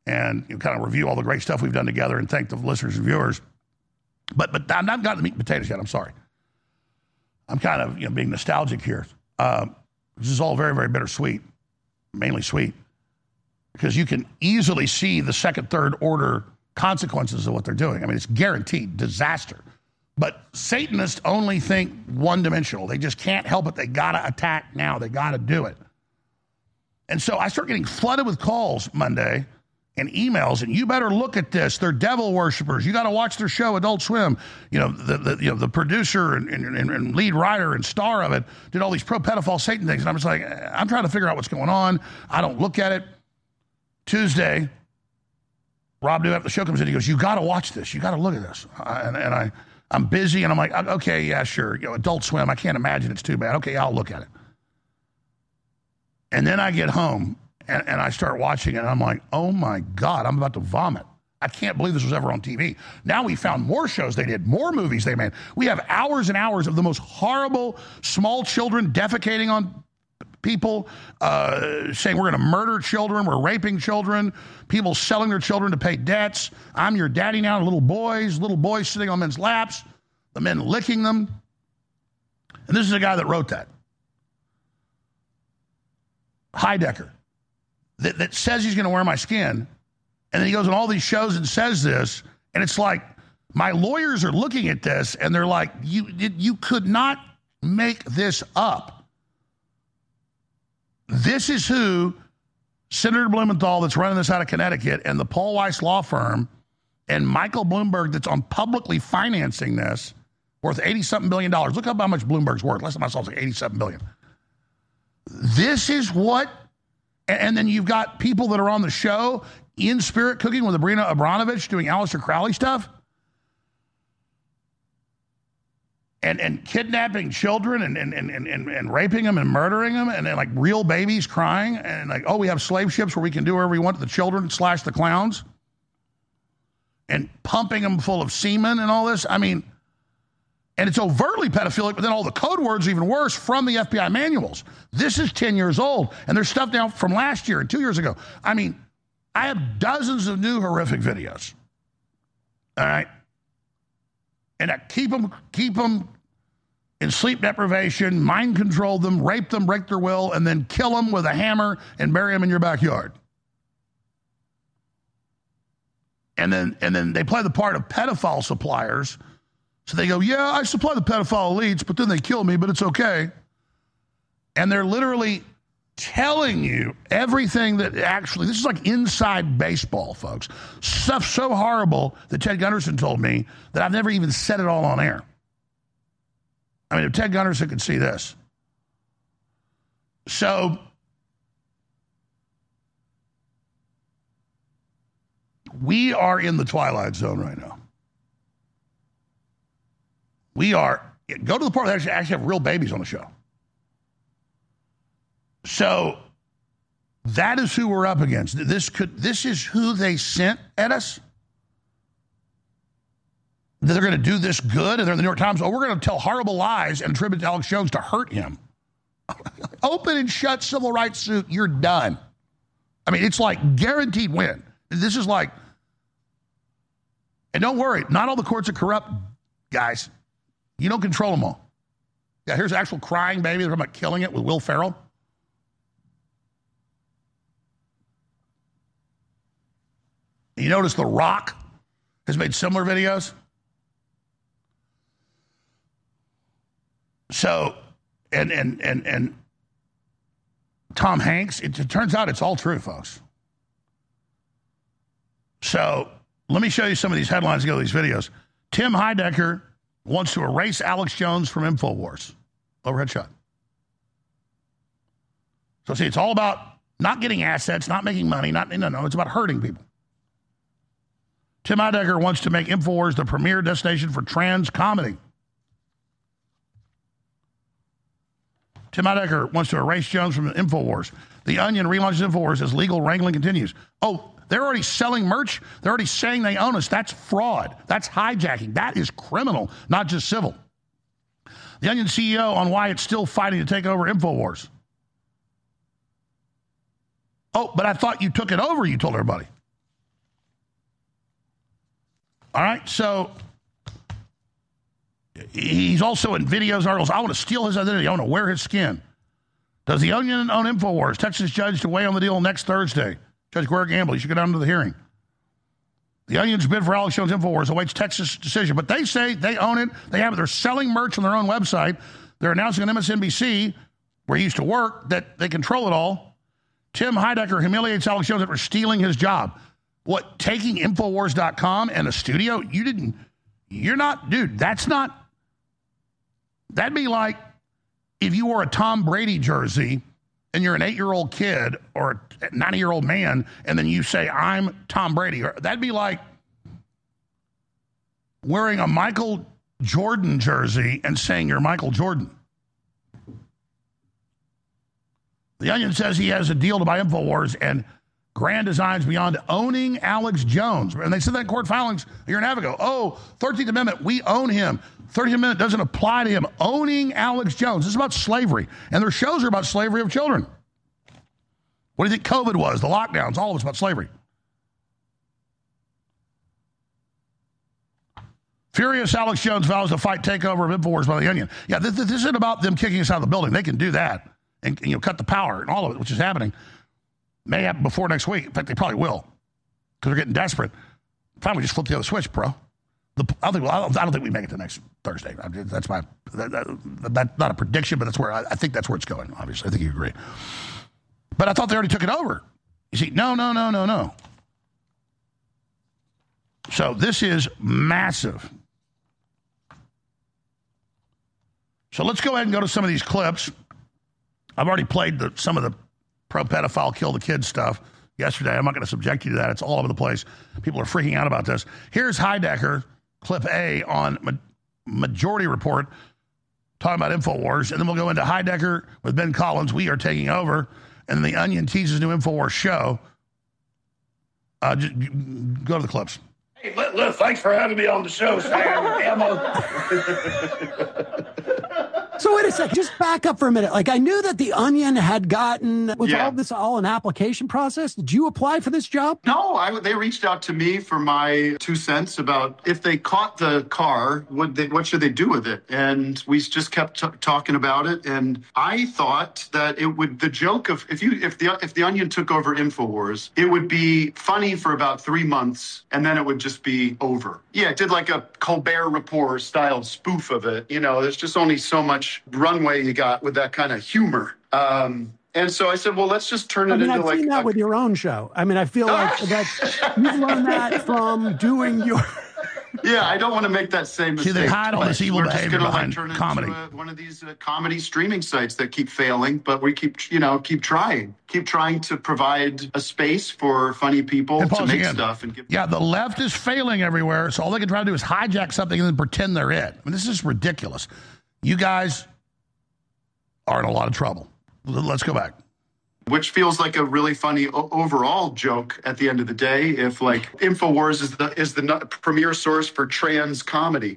and you know, kind of review all the great stuff we've done together and thank the listeners and viewers. But but I've not gotten the meat and potatoes yet. I'm sorry. I'm kind of you know being nostalgic here. Um, this is all very, very bittersweet, mainly sweet, because you can easily see the second, third order consequences of what they're doing. I mean, it's guaranteed disaster. But Satanists only think one-dimensional. They just can't help it. They got to attack now. They got to do it. And so I start getting flooded with calls Monday and emails, and you better look at this. They're devil worshipers. You got to watch their show, Adult Swim. You know, the, the you know the producer and, and, and lead writer and star of it did all these pro-pedophile Satan things. And I'm just like, I'm trying to figure out what's going on. I don't look at it. Tuesday, Rob New after the show comes in. He goes, you got to watch this. You got to look at this. Uh, and, and I, I'm busy, and I'm like, okay, yeah, sure. You know, Adult Swim. I can't imagine it's too bad. Okay, I'll look at it. And then I get home. And, and I start watching it, and I'm like, oh, my God, I'm about to vomit. I can't believe this was ever on T V. Now we found more shows they did, more movies they made. We have hours and hours of the most horrible small children defecating on people, uh, saying we're going to murder children, we're raping children, people selling their children to pay debts. I'm your daddy now, little boys, little boys sitting on men's laps, the men licking them. And this is a guy that wrote that. Heidecker. That, that says he's going to wear my skin, and then he goes on all these shows and says this, and it's like my lawyers are looking at this, and they're like, you you could not make this up. This is who Senator Blumenthal that's running this out of Connecticut, and the Paul Weiss law firm, and Michael Bloomberg that's on publicly financing this, worth eighty-something billion dollars. Look up how much Bloomberg's worth. Last time I saw it was like eighty-seven billion dollars. This is what... And then you've got people that are on the show in spirit cooking with Abrina Abramovich doing Aleister Crowley stuff. And and kidnapping children and, and, and, and, and raping them and murdering them. And then like real babies crying. And like, oh, we have slave ships where we can do whatever we want to the children slash the clowns. And pumping them full of semen and all this. I mean... And it's overtly pedophilic, but then all the code words are even worse from the F B I manuals. This is ten years old, and there's stuff now from last year and two years ago. I mean, I have dozens of new horrific videos. All right? And I keep them, keep them in sleep deprivation, mind control them, rape them, break their will, and then kill them with a hammer and bury them in your backyard. And then, and then they play the part of pedophile suppliers. So they go, yeah, I supply the pedophile elites, but then they kill me, but it's okay. And they're literally telling you everything that actually, this is like inside baseball, folks. Stuff so horrible that Ted Gunderson told me that I've never even said it all on air. I mean, if Ted Gunderson could see this. So we are in the twilight zone right now. We are, go to the part that actually, actually have real babies on the show. So that is who we're up against. This could, this is who they sent at us. That they're going to do this good, and they're in the New York Times, oh, we're going to tell horrible lies and attribute to Alex Jones to hurt him. Open and shut civil rights suit, you're done. I mean, it's like guaranteed win. This is like, and don't worry, not all the courts are corrupt, guys. You don't control them all. Yeah, here's an actual crying baby. They're talking about killing it with Will Ferrell. You notice The Rock has made similar videos. So, and and and and Tom Hanks, it, it turns out it's all true, folks. So, let me show you some of these headlines to go to these videos. Tim Heidecker wants to erase Alex Jones from InfoWars. Overhead shot. So see, it's all about not getting assets, not making money, not, no, no, it's about hurting people. Tim Heidecker wants to make InfoWars the premier destination for trans comedy. Tim Heidecker wants to erase Jones from InfoWars. The Onion relaunches InfoWars as legal wrangling continues. Oh, they're already selling merch. They're already saying they own us. That's fraud. That's hijacking. That is criminal, not just civil. The Onion C E O on why it's still fighting to take over InfoWars. Oh, but I thought you took it over, you told everybody. All right, so he's also in videos, articles. I want to steal his identity. I want to wear his skin. Does the Onion own InfoWars? Texas judge to weigh on the deal next Thursday. Judge Guerrero Gamble, you should go down to the hearing. The Onion's bid for Alex Jones InfoWars awaits Texas decision, but they say they own it. They have it. They're selling merch on their own website. They're announcing on M S N B C, where he used to work, that they control it all. Tim Heidecker humiliates Alex Jones for stealing his job. What, taking Infowars dot com and a studio? You didn't, you're not, dude, that's not, that'd be like if you wore a Tom Brady jersey and you're an eight-year-old kid or a ninety-year-old man, and then you say, I'm Tom Brady. Or that'd be like wearing a Michael Jordan jersey and saying you're Michael Jordan. The Onion says he has a deal to buy InfoWars and grand designs beyond owning Alex Jones. And they said that in court filings a year and a half ago. Oh, thirteenth Amendment, we own him. thirteenth Amendment doesn't apply to him. Owning Alex Jones. This is about slavery. And their shows are about slavery of children. What do you think COVID was? The lockdowns, all of it's about slavery. Furious Alex Jones vows to fight takeover of InfoWars by the Onion. Yeah, this, this isn't about them kicking us out of the building. They can do that and, you know, cut the power and all of it, which is happening. May happen before next week. In fact, they probably will because they're getting desperate. Finally, just flip the other switch, bro. The, I, don't think, I, don't, I don't think we make it to next Thursday. That's my that, that, that's not a prediction, but that's where I, I think that's where it's going. Obviously, I think you agree. But I thought they already took it over. You see, no, no, no, no, no. So this is massive. So let's go ahead and go to some of these clips. I've already played the, some of the pro-pedophile, kill the kids stuff yesterday. I'm not going to subject you to that. It's all over the place. People are freaking out about this. Here's Heidecker, clip A on Ma- Majority Report, talking about InfoWars. And then we'll go into Heidecker with Ben Collins. We are taking over. And then the Onion teases new InfoWars show. Uh, just, go to the clips. Hey, look, look, thanks for having me on the show, Sam. So wait a second, just back up for a minute. Like, I knew that the Onion had gotten, was Yeah. all this all an application process? Did you apply for this job? No, I, they reached out to me for my two cents about if they caught the car, what, they, what should they do with it? And we just kept t- talking about it. And I thought that it would, the joke of, if you, if the, if the Onion took over InfoWars, it would be funny for about three months and then it would just be over. Yeah, it did like a Colbert Report style spoof of it. You know, there's just only so much runway you got with that kind of humor. Um, and so I said, well, let's just turn it I mean, into I've like seen that a- with your own show. I mean, I feel like that you've learned that from doing your... Yeah, I don't want to make that same See, mistake. they hide all twice. this evil We're just behavior gonna, behind like, turn comedy. Into a, one of these uh, comedy streaming sites that keep failing, but we keep, you know, keep trying, keep trying to provide a space for funny people And to pause make again. stuff. And give- Yeah, the left is failing everywhere, so all they can try to do is hijack something and then pretend they're it. I mean, this is ridiculous. You guys are in a lot of trouble. L- Let's go back. Which feels like a really funny o- overall joke at the end of the day. If like InfoWars is the is the no- premier source for trans comedy.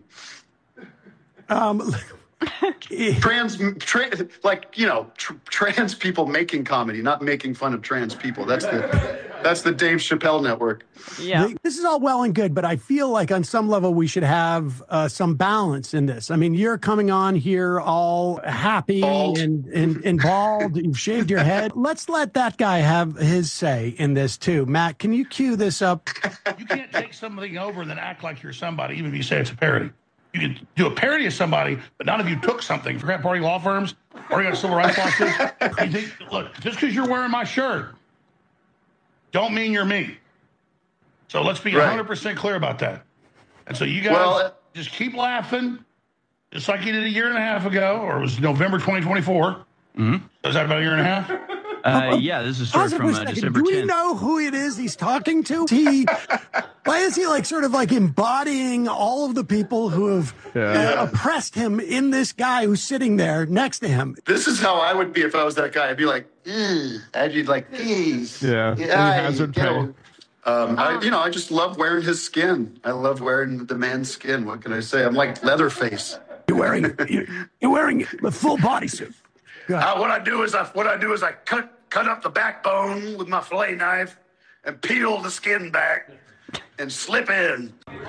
Um, trans, tra- like you know, tr- trans people making comedy, not making fun of trans people. That's the that's the Dave Chappelle network. Yeah. This is all well and good, but I feel like on some level we should have uh, some balance in this. I mean, you're coming on here all happy and, and, and bald. You've shaved your head. Let's let that guy have his say in this, too. Matt, can you cue this up? You can't take something over and then act like you're somebody, even if you say it's a parody. You can do a parody of somebody, but not if you took something. For party law firms, or you got civil rights lawsuits. You think, look, just because you're wearing my shirt, don't mean you're me. So let's be Right. one hundred percent clear about that. And so you guys Well, just keep laughing, just like you did a year and a half ago, or it was November twenty twenty-four. Mm-hmm. Was that about a year and a half? Uh, yeah, this is a story Pause it from for a uh, second. December Do we tenth. know who it is he's talking to? He, why is he like sort of like embodying all of the people who have Yeah. uh, oppressed him in this guy who's sitting there next to him? This is how I would be if I was that guy. I'd be like, "Ugh." I'd be like, "Ease." Yeah. Any I- hazard you pay. know, Um, I, you know, I just love wearing his skin. I love wearing the man's skin. What can I say? I'm like Leatherface. You're wearing, you're, you're wearing a full bodysuit. Uh, what I do is I what I do is I cut cut up the backbone with my fillet knife and peel the skin back, and slip in.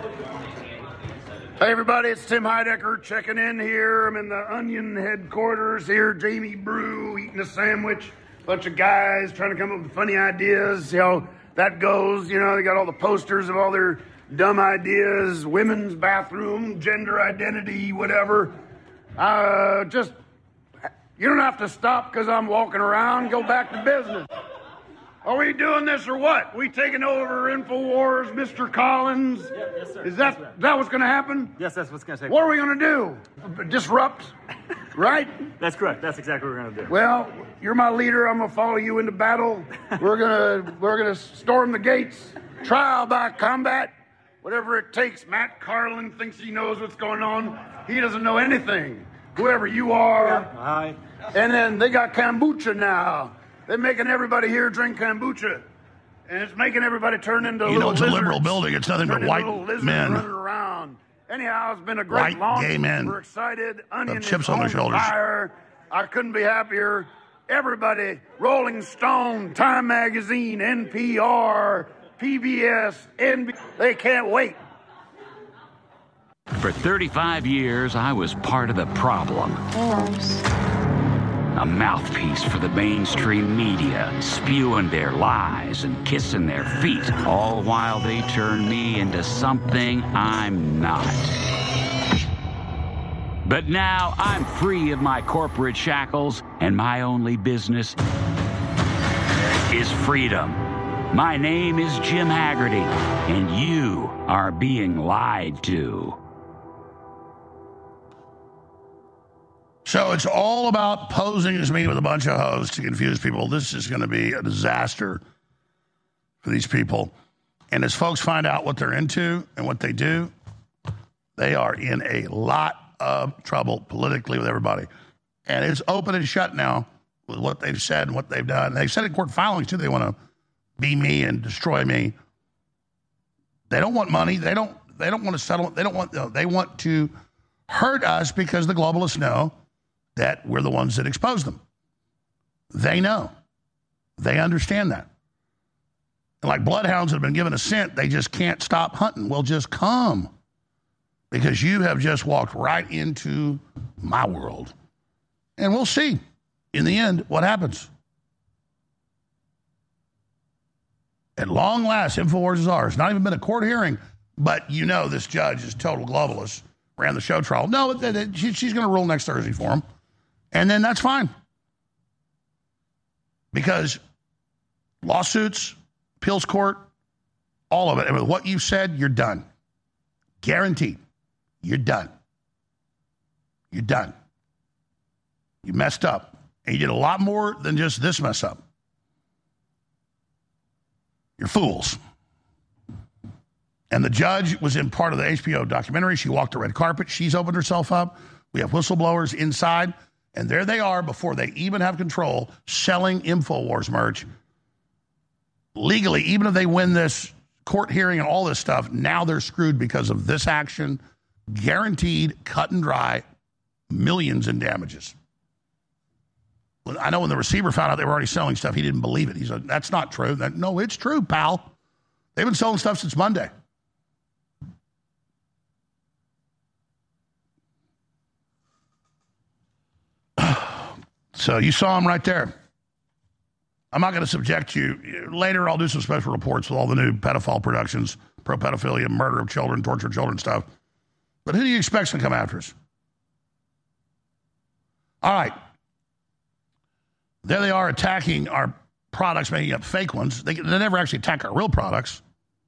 Hey, everybody, it's Tim Heidecker checking in here. I'm in the Onion headquarters here. Jamie Brew eating a sandwich. Bunch of guys trying to come up with funny ideas. See how that goes. You know, they got all the posters of all their dumb ideas. Women's bathroom, gender identity, whatever. Uh, just, you don't have to stop because I'm walking around. Go back to business. Are we doing this or what? We taking over InfoWars, Mister Collins? Yeah, yes, sir. Is that yes, that what's going to happen? Yes, that's what's going to happen. What are we going to do? Disrupt? Right? That's correct. That's exactly what we're going to do. Well, you're my leader. I'm going to follow you into battle. We're going to we're going to storm the gates. Trial by combat. Whatever it takes. Matt Carlin thinks he knows what's going on. He doesn't know anything. Whoever you are. Yeah. Hi. And then they got kombucha now. They're making everybody here drink kombucha. And it's making everybody turn into you little know, it's lizards. a liberal building. It's nothing but Turn into white little lizards men. running around. Anyhow, it's been a great White launch. gay men We're excited. Onion with chips is on their on shoulders. fire. I couldn't be happier. Everybody, Rolling Stone, Time Magazine, N P R, P B S, N B C, they can't wait. For thirty-five years, I was part of the problem. A mouthpiece for the mainstream media, spewing their lies and kissing their feet, all while they turn me into something I'm not. But now I'm free of my corporate shackles, and my only business is freedom. My name is Jim Haggerty, and you are being lied to. So it's all about posing as me with a bunch of hoes to confuse people. This is going to be a disaster for these people. And as folks find out what they're into and what they do, they are in a lot of trouble politically with everybody. And it's open and shut now with what they've said and what they've done. They've said in court filings, too, they want to be me and destroy me. They don't want money. They don't, they don't want to settle. They don't want, no, they want to hurt us because the globalists know that we're the ones that expose them. They know. They understand that. And like bloodhounds that have been given a scent, they just can't stop hunting. Well, just come. Because you have just walked right into my world. And we'll see, in the end, what happens. At long last, InfoWars is ours. Not even been a court hearing, but you know this judge is total globalist. Ran the show trial. No, she's going to rule next Thursday for him. And then that's fine. Because lawsuits, appeals court, all of it. And with what you said, you're done. Guaranteed. You're done. You're done. You messed up. And you did a lot more than just this mess up. You're fools. And the judge was in part of the H B O documentary. She walked the red carpet. She's opened herself up. We have whistleblowers inside. And there they are before they even have control selling InfoWars merch. Legally, even if they win this court hearing and all this stuff, now they're screwed because of this action. Guaranteed, cut and dry, millions in damages. I know when the receiver found out they were already selling stuff, he didn't believe it. He said, that's not true. That, no, it's true, pal. They've been selling stuff since Monday. So you saw him right there. I'm not going to subject you. Later, I'll do some special reports with all the new pedophile productions, pro-pedophilia, murder of children, torture of children stuff. But who do you expect to come after us? All right. There they are attacking our products, making up fake ones. They, they never actually attack our real products.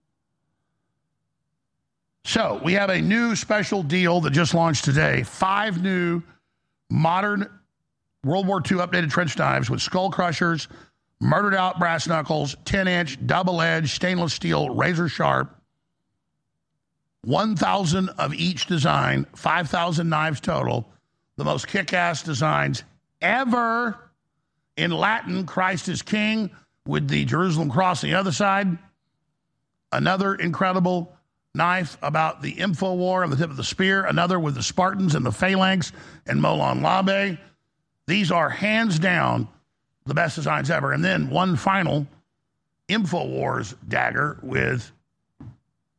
So we have a new special deal that just launched today. Five new modern World War Two updated trench knives with skull crushers, murdered out brass knuckles, ten inch, double edged, stainless steel, razor sharp. one thousand of each design, five thousand knives total. The most kick-ass designs ever. In Latin, Christ is King, with the Jerusalem cross on the other side. Another incredible knife about the info war on the tip of the spear. Another with the Spartans and the phalanx and Molon Labe. These are hands down the best designs ever. And then one final InfoWars dagger with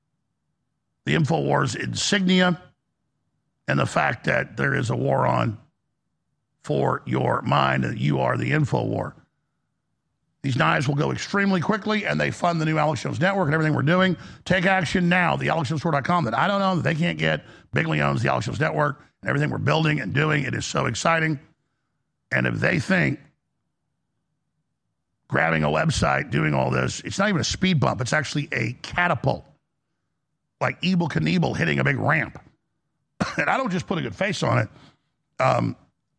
the InfoWars insignia and the fact that there is a war on for your mind and you are the InfoWar. These knives will go extremely quickly, and they fund the new Alex Jones Network and everything we're doing. Take action now, the alex jones store dot com that I don't own, that they can't get. Bigley owns the Alex Jones Network and everything we're building and doing. It is so exciting. And if they think grabbing a website, doing all this, it's not even a speed bump. It's actually a catapult, like Evel Knievel hitting a big ramp. And I don't just put a good face on it. Um,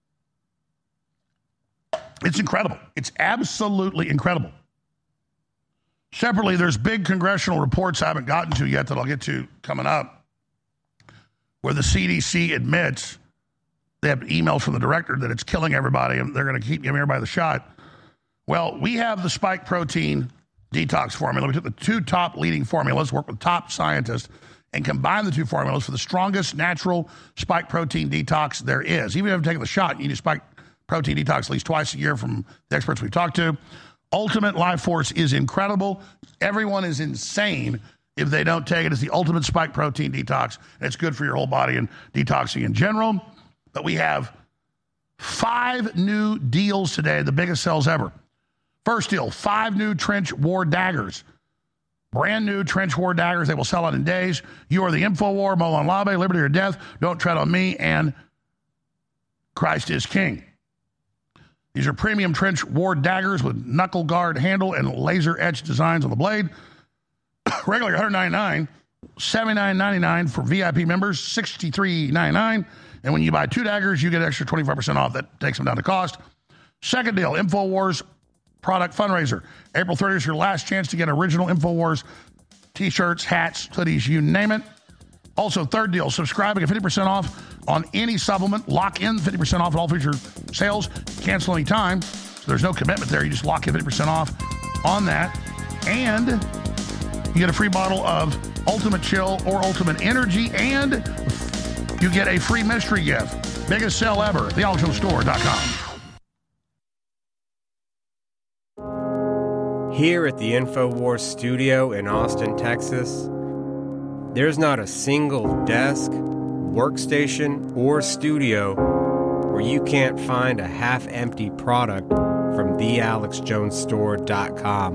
it's incredible. It's absolutely incredible. Separately, there's big congressional reports I haven't gotten to yet that I'll get to coming up, where the C D C admits they have emails from the director that it's killing everybody and they're going to keep giving everybody the shot. Well, we have the spike protein detox formula. We took the two top leading formulas, worked with top scientists, and combined the two formulas for the strongest natural spike protein detox there is. Even if you haven't taken the shot, you need a spike protein detox at least twice a year from the experts we've talked to. Ultimate Life Force is incredible. Everyone is insane if they don't take it. It's the ultimate spike protein detox, and it's good for your whole body and detoxing in general. But we have five new deals today, the biggest sales ever. First deal, five new trench war daggers. Brand new trench war daggers. They will sell out in days. You are the InfoWar, Molon Labe, Liberty or Death, Don't Tread on Me, and Christ is King. These are premium trench war daggers with knuckle guard handle and laser etched designs on the blade. Regular one hundred ninety-nine dollars, seventy-nine ninety-nine for V I P members, sixty-three ninety-nine. And when you buy two daggers, you get an extra twenty-five percent off. That takes them down to cost. Second deal, InfoWars product fundraiser. April thirtieth is your last chance to get original InfoWars t-shirts, hats, hoodies, you name it. Also, third deal, subscribing at fifty percent off on any supplement. Lock in fifty percent off at all future sales. Cancel any time. So there's no commitment there. You just lock in fifty percent off on that. And you get a free bottle of Ultimate Chill or Ultimate Energy. And you get a free mystery gift. Biggest sale ever at the alex jones store dot com. Here at the InfoWars studio in Austin, Texas, there's not a single desk, workstation, or studio where you can't find a half-empty product from the alex jones store dot com.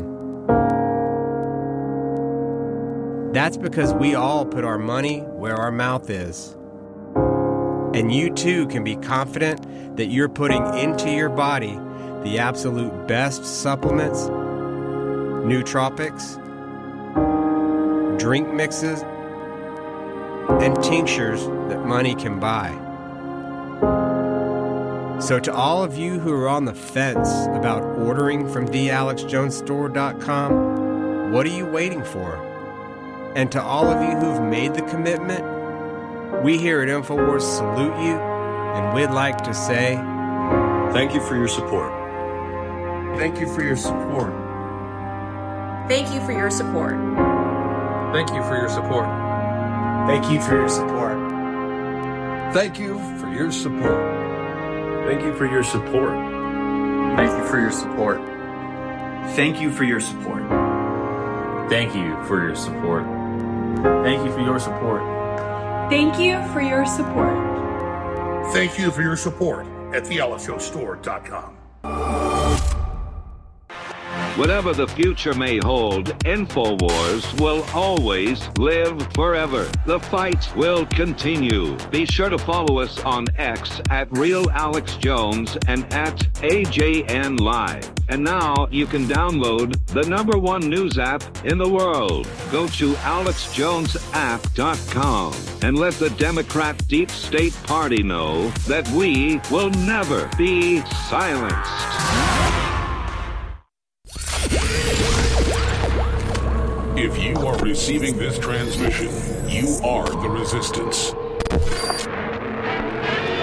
That's because we all put our money where our mouth is. And you too can be confident that you're putting into your body the absolute best supplements, nootropics, drink mixes, and tinctures that money can buy. So to all of you who are on the fence about ordering from the alex jones store dot com, what are you waiting for? And to all of you who've made the commitment, we here at InfoWars salute you, and we'd like to say, thank you for your support. Thank you for your support. Thank you for your support. Thank you for your support. Thank you for your support. Thank you for your support. Thank you for your support. Thank you for your support. Thank you for your support. Thank you for your support. Thank you for your support. Thank you for your support. Thank you for your support at the alex jones store dot com. Whatever the future may hold, InfoWars will always live forever. The fight will continue. Be sure to follow us on X at Real Alex Jones and at A J N Live. And now you can download the number one news app in the world. Go to alex jones app dot com and let the Democrat Deep State Party know that we will never be silenced. If you are receiving this transmission, you are the resistance.